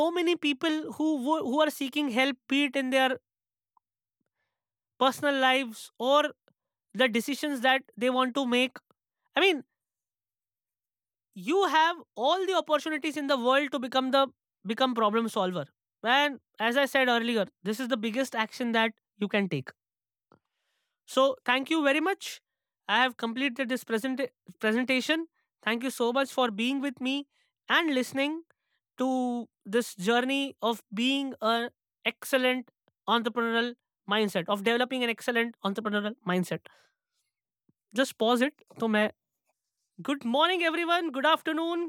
so many people who are seeking help, be it in their personal lives or the decisions that they want to make. I mean, you have all the opportunities in the world to become problem solver. And as I said earlier, this is the biggest action that you can take. So thank you very much. I have completed this presentation. Thank you so much for being with me and listening to this journey of being an excellent entrepreneurial mindset, of developing an excellent entrepreneurial mindset. Just pause it. तो मैं Good morning, everyone. Good afternoon.